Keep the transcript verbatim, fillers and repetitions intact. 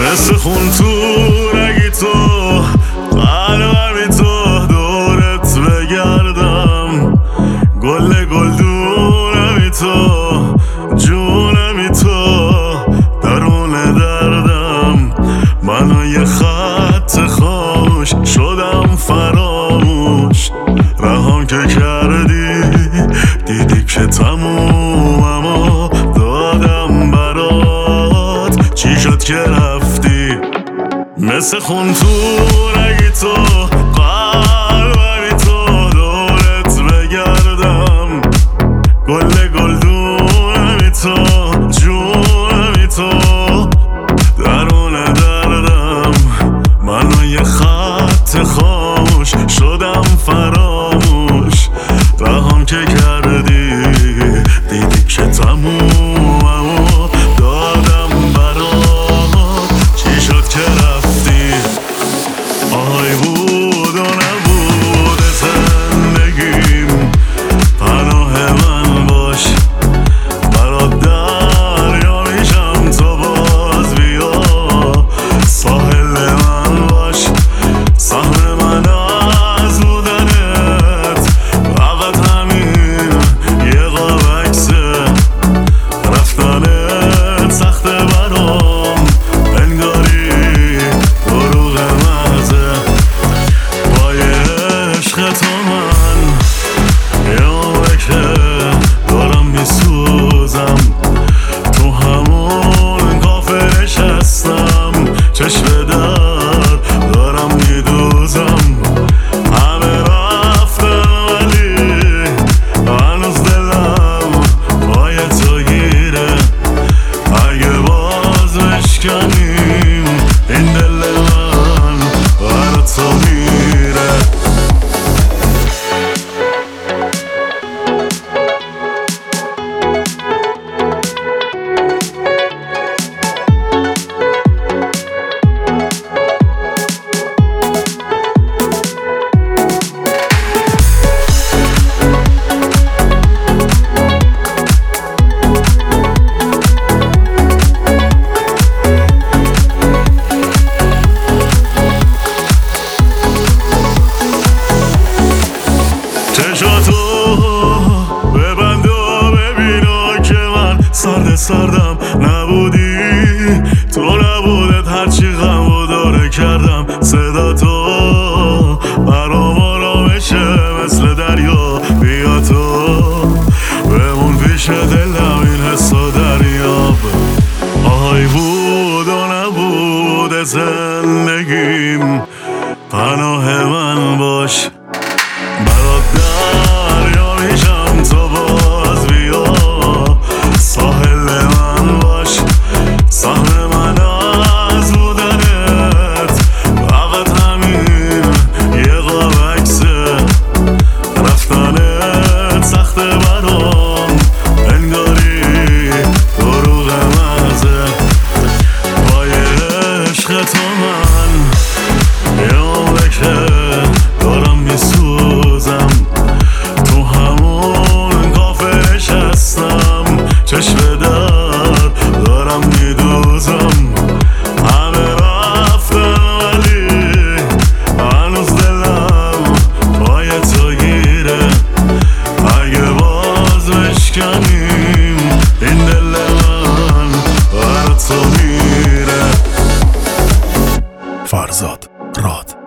مثل خون تو رگی تو قلبمی تو دورت بگردم، گل گلدونمی تو جونمی تو درون دردم. منو یه خط خاموش شدم فراموش، رهام که کردی دیدی که تموممو دادم برات، چی شد که رفتی؟ مثل خون تو رگی تو قلبمی تو دورت بگردم، گل گلدونمی تو جونمی تو درون دردم. منو یه خط خاموش شدم فراموش، رهام که کردی دیدی که تموممو دادم برات، چی شد که رفتی؟ آهای بود و نبود زندگیم، پناه من باش برات دریا میشم تو باز بیا، ساحل من باش سهم من از بودنت، فقط همین یه قاب عکسه، رفتنت سخته برام انگاری دروغ محضه. پای عشق تو من یه عمره که دارم میسوزم، تو همون کافه نشستم، چشم در دارم میدوزم. همه رفتن ولی هنوز دلم پای تو گیره، اگه باز بشکنیم این دل من برا تو میره. چشاتو ببند و ببینا که من سرد سردم نبودی، تو نبودت هرچی غم و داره کردم. صدا تو برام آرامشه مثل دریا، بیا تو بمون پیش دلم این حسا دریاب. آهای بود و نبود زندگیم، پناه من باش برات دریا میشم تو باز بیا، ساحل من باش سهم من از بودنت، فقط همین یه قاب عکسه، رفتنت سخته برام انگاری دروغ محضه. پای عشق تو من یه عمره که دارم میسوزم، تو همون کافه نشستم، چشم در دارم میدوزم. همه رفتن ولی هنوز دلم پای تو گیره، اگه باز بشکنیم این دل من برا تو میره. فرزاد راد.